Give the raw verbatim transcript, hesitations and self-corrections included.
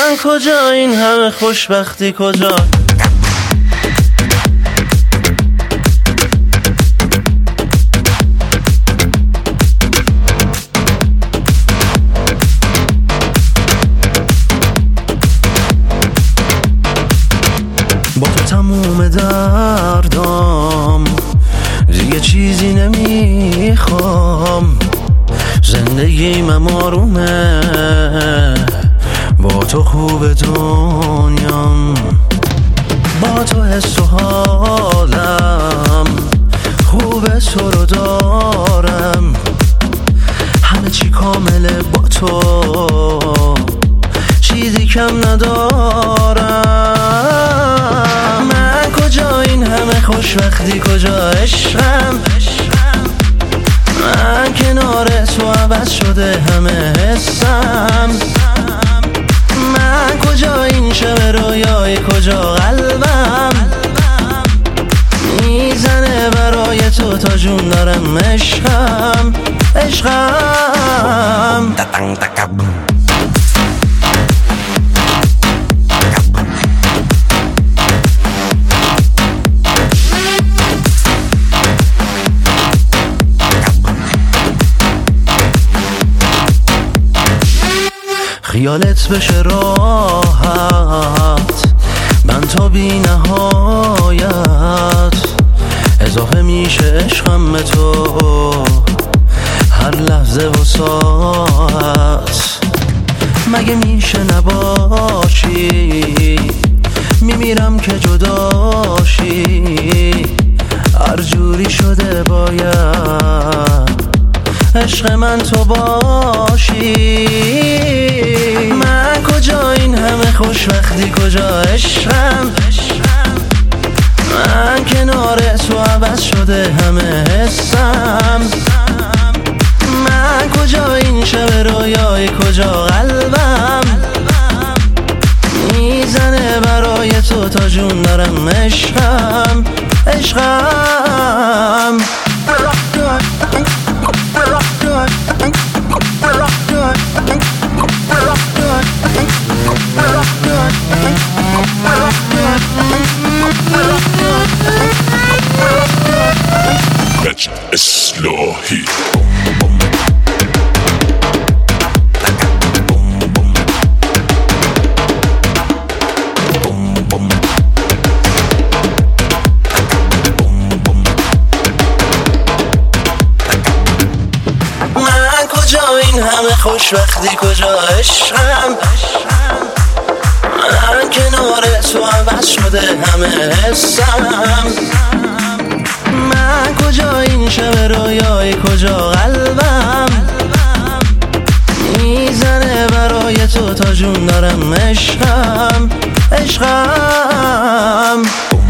من کجا این همه خوشبختی کجا؟ با تو تموم دردام دیگه چیزی نمیخوام، زندگیم آرومه، با تو خوب دنیام، با تو حس و حالم خوبه، تو رو دارم، همه چی کامله با تو، چیزی کم ندارم. من کجا این همه خوشبختی کجا عشقم؟ من کنار تو عوض شده همه حسم. من کجا این شب رویای کجا قلبم میزنه برای تو تا جون دارم عشقم عشقم. خیالت بشه راحت، من تا بی نهایت اضافه میشه عشقم به تو، هر لحظه و ساعت. مگه میشه نباشی؟ میمیرم که جداشی، هر جوری شده باید عشق من تو باشی. من کجا این همه خوشبختی کجا عشقم؟ من کنار تو عوض شده همه حسم. من کجا این شب رویای کجا قلبم میزنه برای تو تا جون دارم عشقم عشقم. مجد اصلاحی این همه خوشبختی کجا عشقم؟ من کنار تو عوض شده همه حسم. من کجا این شب رویای کجا قلبم میزنه برای تو تا جون دارم عشقم عشقم.